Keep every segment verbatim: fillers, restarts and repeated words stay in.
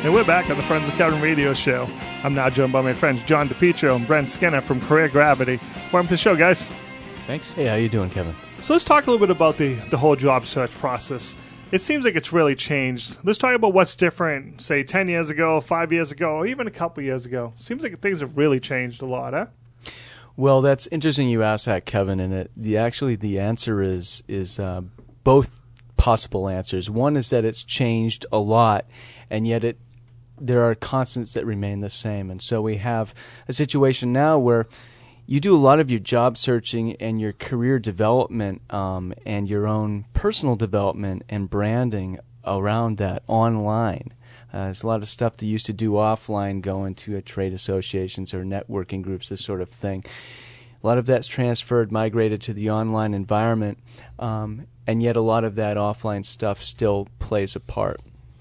And we're back on the Friends of Kevin radio show. I'm now joined by my friends John DePietro and Brent Skinner from Career Gravity. Welcome to the show, guys. Thanks. Hey, how you doing, Kevin? So let's talk a little bit about the, the whole job search process. It seems like it's really changed. Let's talk about what's different, say, ten years ago, five years ago, or even a couple years ago. Seems like things have really changed a lot, huh? Well, that's interesting you asked that, Kevin, and it, the actually the answer is is uh, both possible answers. One is that it's changed a lot, and yet it there are constants that remain the same. And so we have a situation now where you do a lot of your job searching and your career development um, and your own personal development and branding around that online. Uh, there's a lot of stuff that you used to do offline, going to uh, trade associations or networking groups, this sort of thing. A lot of that's transferred, migrated to the online environment, um, and yet a lot of that offline stuff still plays a part.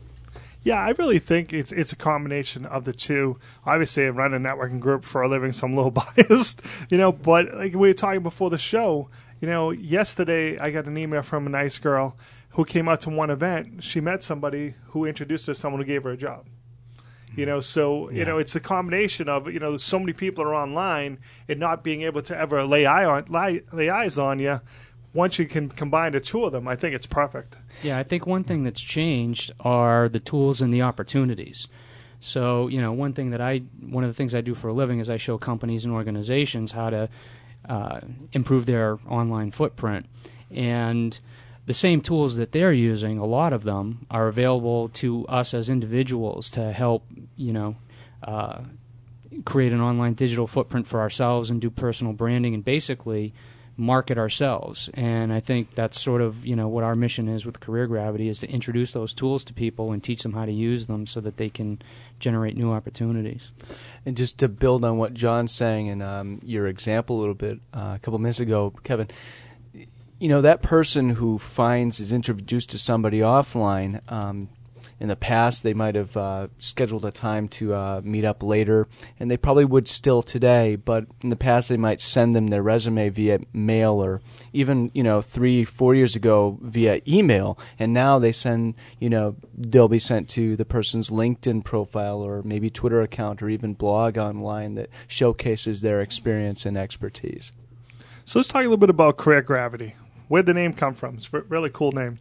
Yeah, I really think it's it's a combination of the two. Obviously, I run a networking group for a living, so I'm a little biased, you know. But like we were talking before the show, you know, yesterday I got an email from a nice girl who came out to one event. She met somebody who introduced her to someone who gave her a job. You know, so, you yeah. know, it's a combination of, you know, so many people are online and not being able to ever lay, eye on, lay, lay eyes on you. Once you can combine the two of them, I think it's perfect. Yeah, I think one thing that's changed are the tools and the opportunities. So, you know, one thing that I, one of the things I do for a living is I show companies and organizations how to uh, improve their online footprint. And the same tools that they're using, a lot of them, are available to us as individuals to help, you know, uh, create an online digital footprint for ourselves and do personal branding and basically market ourselves. And I think that's sort of, you know, what our mission is with Career Gravity, is to introduce those tools to people and teach them how to use them so that they can generate new opportunities. And just to build on what John's saying and um, your example a little bit uh, a couple minutes ago, Kevin, you know, that person who finds is introduced to somebody offline, um, in the past they might have uh, scheduled a time to uh, meet up later, and they probably would still today, but in the past they might send them their resume via mail, or even, you know, three, four years ago via email, and now they send, you know, they'll be sent to the person's LinkedIn profile or maybe Twitter account or even blog online that showcases their experience and expertise. So let's talk a little bit about Career Gravity. Where'd the name come from? It's a really cool name.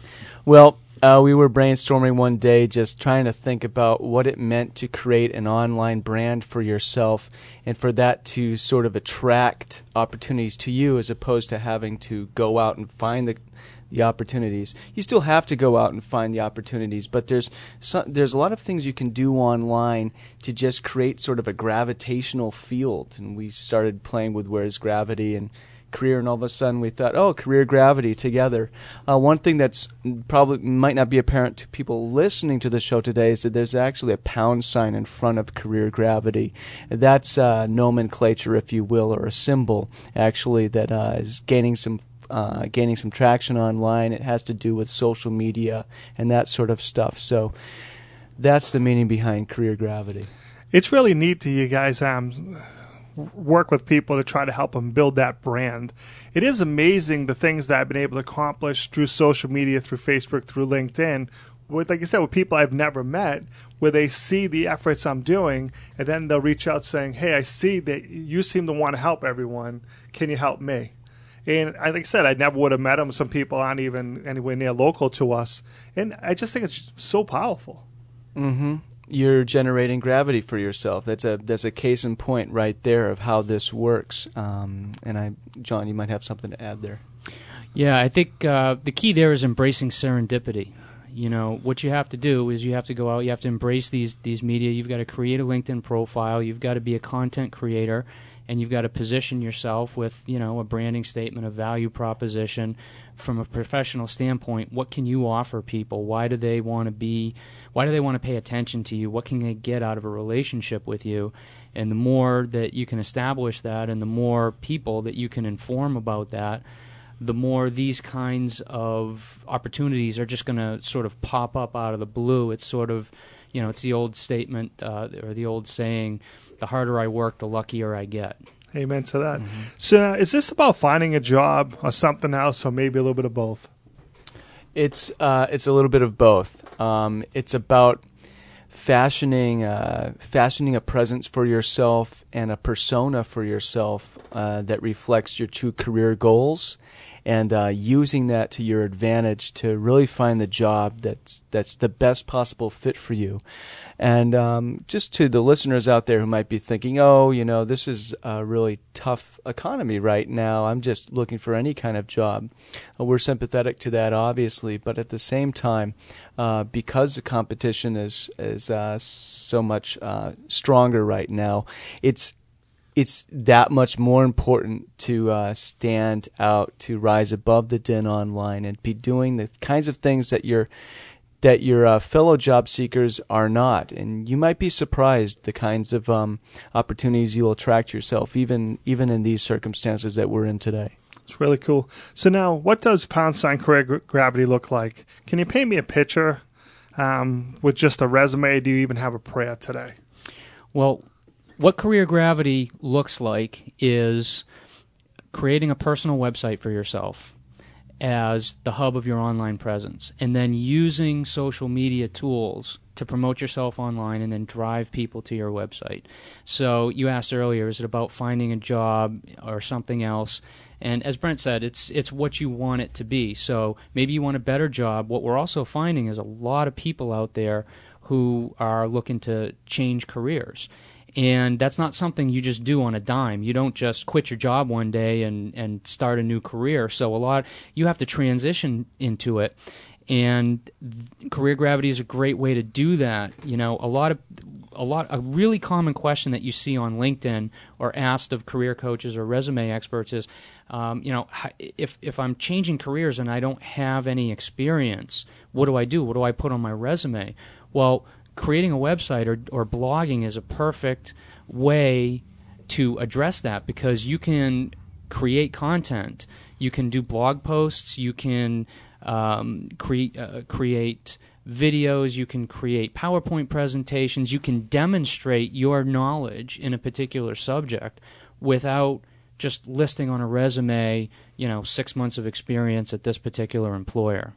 Well, uh, we were brainstorming one day just trying to think about what it meant to create an online brand for yourself and for that to sort of attract opportunities to you as opposed to having to go out and find the the opportunities. You still have to go out and find the opportunities, but there's some, there's a lot of things you can do online to just create sort of a gravitational field. And we started playing with Where's Gravity and Career, and all of a sudden we thought, oh, Career Gravity together. Uh, one thing that's probably might not be apparent to people listening to the show today is that there's actually a pound sign in front of Career Gravity. That's uh, nomenclature, if you will, or a symbol, actually, that uh, is gaining some uh, gaining some traction online. It has to do with social media and that sort of stuff. So that's the meaning behind Career Gravity. It's really neat to you guys um, work with people to try to help them build that brand. It is amazing the things that I've been able to accomplish through social media, through Facebook, through LinkedIn, with, like I said, with people I've never met, where they see the efforts I'm doing, and then they'll reach out saying, hey, I see that you seem to want to help everyone. Can you help me? And like I said, I never would have met them. Some people aren't even anywhere near local to us. And I just think it's so powerful. Mm-hmm. You're generating gravity for yourself. That's a that's a case in point right there of how this works. Um, and I, John, you might have something to add there. Yeah, I think uh, the key there is embracing serendipity. You know, what you have to do is you have to go out, you have to embrace these these media. You've got to create a LinkedIn profile. You've got to be a content creator, and you've got to position yourself with, you know, a branding statement, a value proposition. From a professional standpoint, what can you offer people? Why do they want to be, why do they want to pay attention to you? What can they get out of a relationship with you? And the more that you can establish that and the more people that you can inform about that, the more these kinds of opportunities are just going to sort of pop up out of the blue. It's sort of, you know, it's the old statement uh, or the old saying, the harder I work, the luckier I get. Amen to that. Mm-hmm. So uh, is this about finding a job or something else, or maybe a little bit of both? It's uh, it's a little bit of both. Um, it's about fashioning uh, fashioning a presence for yourself and a persona for yourself uh, that reflects your true career goals, and uh, using that to your advantage to really find the job that's that's the best possible fit for you. And um, just to the listeners out there who might be thinking, oh, you know, this is a really tough economy right now. I'm just looking for any kind of job. Uh, we're sympathetic to that, obviously, but at the same time, uh, because the competition is is uh, so much uh, stronger right now, it's it's that much more important to uh, stand out, to rise above the din online, and be doing the kinds of things that you're that your uh, fellow job seekers are not. And you might be surprised the kinds of um, opportunities you'll attract yourself, even even in these circumstances that we're in today. It's really cool. So now, what does Pound Sign Career Gra- Gravity look like? Can you paint me a picture um, with just a resume? Do you even have a prayer today? Well, what Career Gravity looks like is creating a personal website for yourself as the hub of your online presence, and then using social media tools to promote yourself online and then drive people to your website. So you asked earlier, is it about finding a job or something else? And as Brent said, it's it's what you want it to be. So maybe you want a better job. What we're also finding is a lot of people out there who are looking to change careers. And that's not something you just do on a dime. You don't just quit your job one day and, and start a new career. So a lot you have to transition into it. And Career Gravity is a great way to do that. You know, a lot of a lot a really common question that you see on LinkedIn or asked of career coaches or resume experts is, um, you know, if if I'm changing careers and I don't have any experience, what do I do? What do I put on my resume? Well, creating a website or, or blogging is a perfect way to address that, because you can create content. You can do blog posts. You can um, cre- uh, create videos. You can create PowerPoint presentations. You can demonstrate your knowledge in a particular subject without just listing on a resume, you know, six months of experience at this particular employer.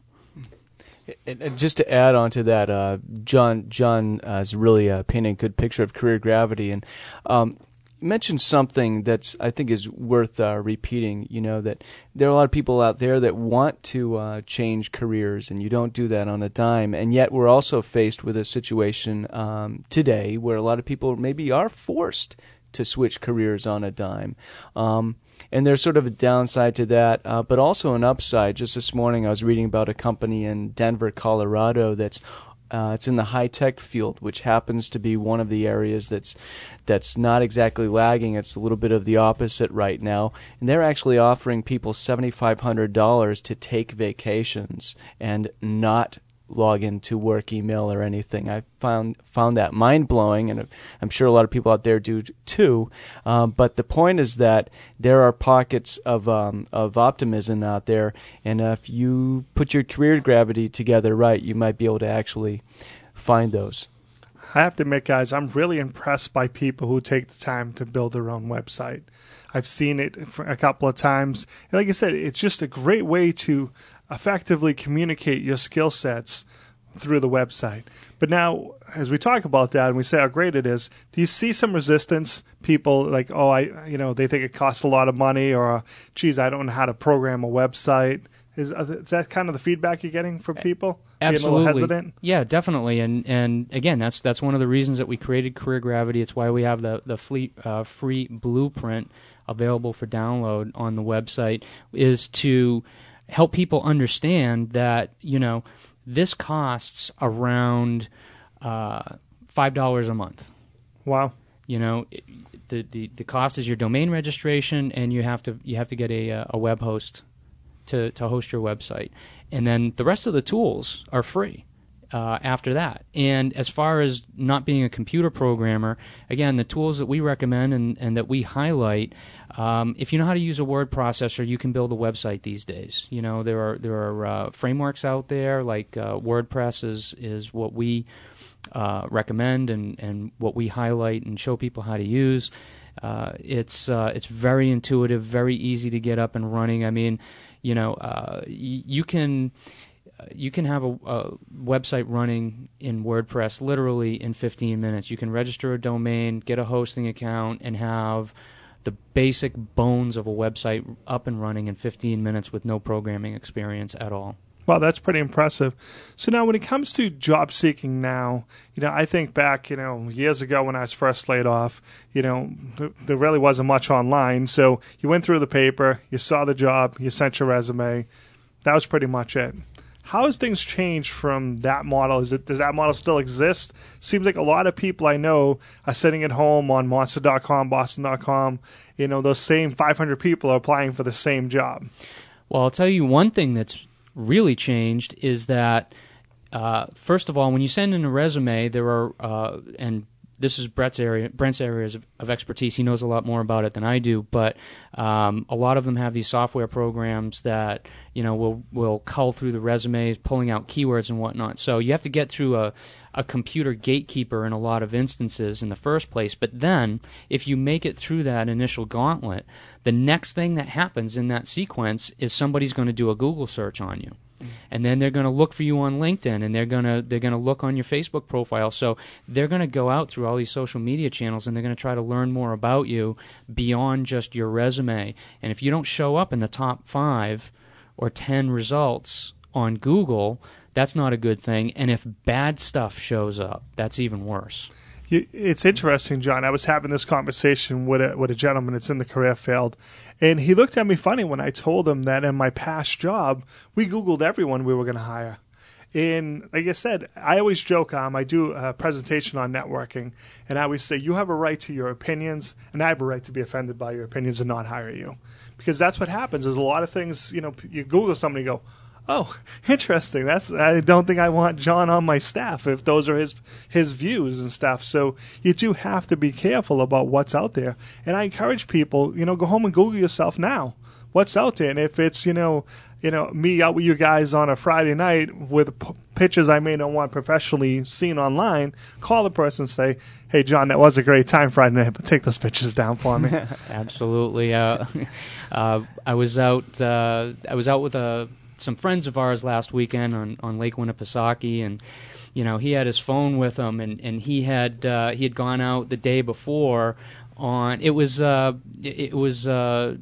And, and just to add on to that, uh, John John uh, is really uh, painting a good picture of Career Gravity, and um, you mentioned something that's I think is worth uh, repeating. You know, that there are a lot of people out there that want to uh, change careers, and you don't do that on a dime. And yet, we're also faced with a situation um, today where a lot of people maybe are forced to switch careers on a dime. Um, And there's sort of a downside to that, uh, but also an upside. Just this morning I was reading about a company in Denver, Colorado that's uh, it's in the high-tech field, which happens to be one of the areas that's that's not exactly lagging. It's a little bit of the opposite right now. And they're actually offering people seven thousand five hundred dollars to take vacations and not log into work email or anything. I found found that mind-blowing, and I'm sure a lot of people out there do too. Um, but the point is that there are pockets of um, of optimism out there, and uh, if you put your Career Gravity together right, you might be able to actually find those. I have to admit, guys, I'm really impressed by people who take the time to build their own website. I've seen it for a couple of times. And like I said, it's just a great way to effectively communicate your skill sets through the website. But now, as we talk about that and we say how great it is, do you see some resistance? People like, oh, I, you know, they think it costs a lot of money, or, geez, I don't know how to program a website. Is, is that kind of the feedback you're getting from people? Absolutely. Being a little hesitant? Yeah, definitely. And and again, that's that's one of the reasons that we created Career Gravity. It's why we have the the free, uh, free blueprint available for download on the website, is to help people understand that, you know, this costs around uh, five dollars a month. Wow. You know, it, the, the the cost is your domain registration, and you have to you have to get a a web host to to host your website, and then the rest of the tools are free uh, after that. And as far as not being a computer programmer, again, the tools that we recommend and, and that we highlight, um, if you know how to use a word processor, you can build a website these days. You know, there are there are uh, frameworks out there, like uh, WordPress is is what we uh, recommend and, and what we highlight and show people how to use. Uh, it's uh, it's very intuitive, very easy to get up and running. I mean, you know, uh, y- you can you can have a, a website running in WordPress literally in fifteen minutes. You can register a domain, get a hosting account, and have the basic bones of a website up and running in fifteen minutes with no programming experience at all. Well, that's pretty impressive. So now when it comes to job seeking now, you know, I think back, you know, years ago when I was first laid off, you know, th- there really wasn't much online. So you went through the paper, you saw the job, you sent your resume. That was pretty much it. How has things changed from that model? Is it, does that model still exist? Seems like a lot of people I know are sitting at home on monster dot com, boston dot com. You know, those same five hundred people are applying for the same job. Well, I'll tell you one thing that's really changed is that, uh, first of all, when you send in a resume, there are, uh, and this is Brett's area, Brent's areas of, of expertise. He knows a lot more about it than I do, but um, a lot of them have these software programs that, you know, will will cull through the resumes, pulling out keywords and whatnot. So you have to get through a a computer gatekeeper in a lot of instances in the first place. But then, if you make it through that initial gauntlet, the next thing that happens in that sequence is somebody's going to do a Google search on you. Mm-hmm. And then they're going to look for you on LinkedIn, and they're going to they're going to look on your Facebook profile. So they're going to go out through all these social media channels, and they're going to try to learn more about you beyond just your resume. And if you don't show up in the top five or ten results on Google, that's not a good thing. And if bad stuff shows up, that's even worse. It's interesting, John. I was having this conversation with a, with a gentleman that's in the career field, and he looked at me funny when I told him that in my past job, we Googled everyone we were going to hire. And like I said, I always joke, um, I do a presentation on networking, and I always say, you have a right to your opinions, and I have a right to be offended by your opinions and not hire you. Because that's what happens. There's a lot of things, you know, you Google somebody and go, oh, interesting. That's I don't think I want John on my staff if those are his his views and stuff. So you do have to be careful about what's out there. And I encourage people, you know, go home and Google yourself now. What's out there? And if it's, you know, you know, me out with you guys on a Friday night with p- pictures I may not want professionally seen online, call the person and say, hey, John, that was a great time Friday night, but take those pictures down for me. Absolutely. Uh, uh, I was out. Uh, I was out with a. some friends of ours last weekend on, on Lake Winnipesaukee, and you know he had his phone with him, and, and he had uh, he had gone out the day before on it was uh, it, it was uh,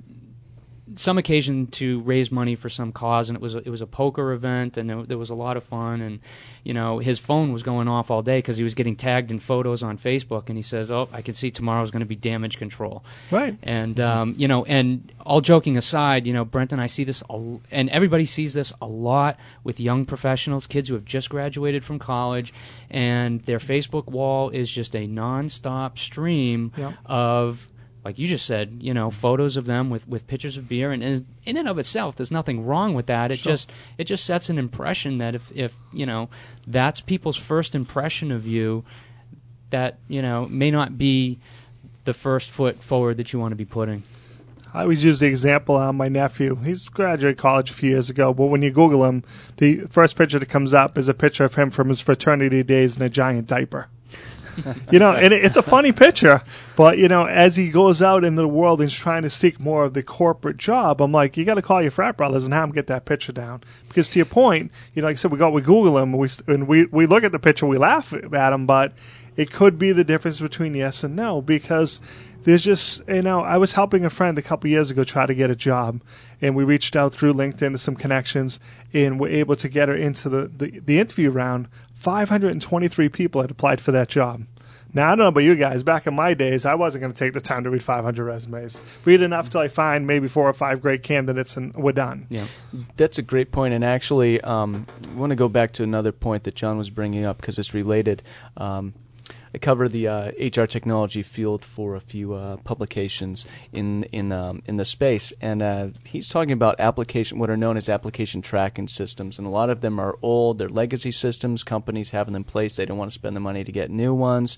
some occasion to raise money for some cause, and it was a, it was a poker event, and there, there was a lot of fun, and you know his phone was going off all day because he was getting tagged in photos on Facebook, and he says, "Oh, I can see tomorrow's going to be damage control." Right. And um, you know, and all joking aside, you know, Brent and I see this, a, and everybody sees this a lot with young professionals, kids who have just graduated from college, and their Facebook wall is just a nonstop stream yep. of, like you just said, you know, photos of them with, with pictures of beer, and in, in and of itself, there's nothing wrong with that. It sure. just it just sets an impression that if, if you know, that's people's first impression of you, that you know may not be the first foot forward that you want to be putting. I always use the example on my nephew. He's graduated college a few years ago, but when you Google him, the first picture that comes up is a picture of him from his fraternity days in a giant diaper. You know, and it's a funny picture, but, you know, as he goes out into the world and he's trying to seek more of the corporate job, I'm like, you got to call your frat brothers and have them get that picture down. Because to your point, you know, like I said, we go, we Google him, and we, and we, we look at the picture, we laugh at him, but it could be the difference between yes and no, because there's just, you know, I was helping a friend a couple years ago try to get a job, and we reached out through LinkedIn to some connections, and were able to get her into the, the, the interview round. five hundred twenty-three people had applied for that job. Now, I don't know about you guys. Back in my days, I wasn't going to take the time to read five hundred resumes. Read enough till I find maybe four or five great candidates, and we're done. Yeah, that's a great point. And actually, um, I want to go back to another point that John was bringing up because it's related. Um, I cover the uh, H R technology field for a few uh, publications in in um, in the space, and uh, he's talking about application, what are known as application tracking systems, and a lot of them are old. They're legacy systems. Companies have them in place. They don't want to spend the money to get new ones.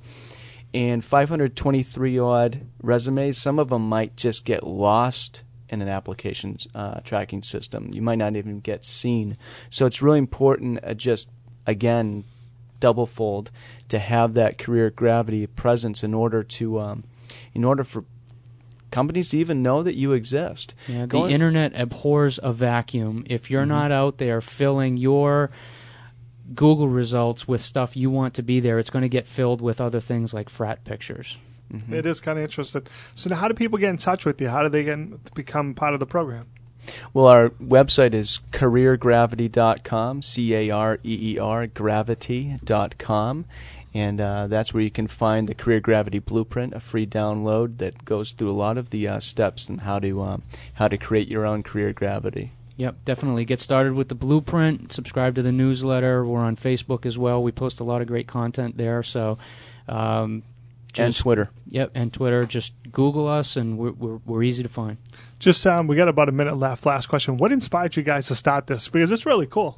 And five hundred twenty-three odd resumes. Some of them might just get lost in an application uh, tracking system. You might not even get seen. So it's really important. Uh, just again. double fold to have that career gravity presence in order to um, in order for companies even know that you exist. Yeah, the Go in- internet abhors a vacuum. If you're Mm-hmm. not out there filling your Google results with stuff you want to be there, it's going to get filled with other things like frat pictures. Mm-hmm. It is kind of interesting. So now how do people get in touch with you? How do they get in, become part of the program? Well, our website is career gravity dot com, C A R E E R, gravity dot com. And uh, that's where you can find the Career Gravity Blueprint, a free download that goes through a lot of the uh, steps and how to um, how to create your own career gravity. Yep, definitely. Get started with the blueprint. Subscribe to the newsletter. We're on Facebook as well. We post a lot of great content there. So, um, And just- Twitter. Yep, and Twitter. Just Google us, and we're we're, we're easy to find. Just um, we got about a minute left. Last question: what inspired you guys to start this? Because it's really cool.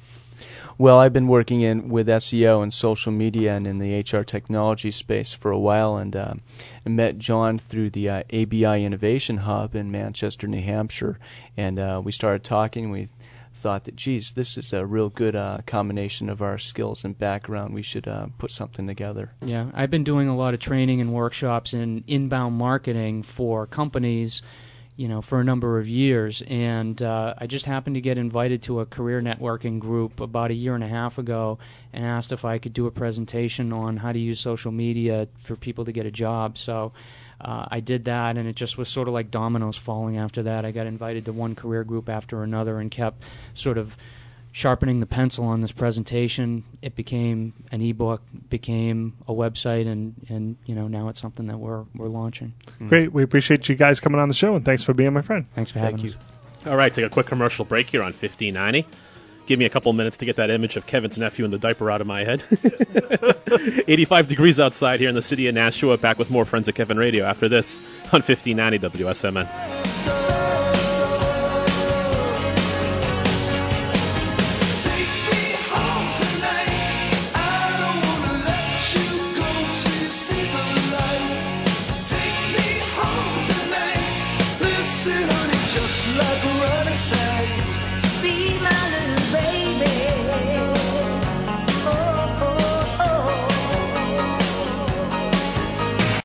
Well, I've been working in with S E O and social media and in the H R technology space for a while, and uh, I met John through the uh, A B I Innovation Hub in Manchester, New Hampshire, and uh, we started talking. We thought that, geez, this is a real good uh, combination of our skills and background. We should uh, put something together. Yeah, I've been doing a lot of training and workshops in inbound marketing for companies, you know, for a number of years, and uh, I just happened to get invited to a career networking group about a year and a half ago and asked if I could do a presentation on how to use social media for people to get a job. So uh, I did that, and it just was sort of like dominoes falling after that. I got invited to one career group after another and kept sort of sharpening the pencil on this presentation. It became an ebook, became a website, and, and you know now it's something that we're we're launching. Great. We appreciate you guys coming on the show, and thanks for being my friend. Thanks for Thank having you. us. All right, take a quick commercial break here on fifteen ninety. Give me a couple minutes to get that image of Kevin's nephew in the diaper out of my head. eighty-five degrees outside here in the city of Nashua. Back with more Friends of Kevin Radio after this on fifteen ninety W S M N. Just like a running sound.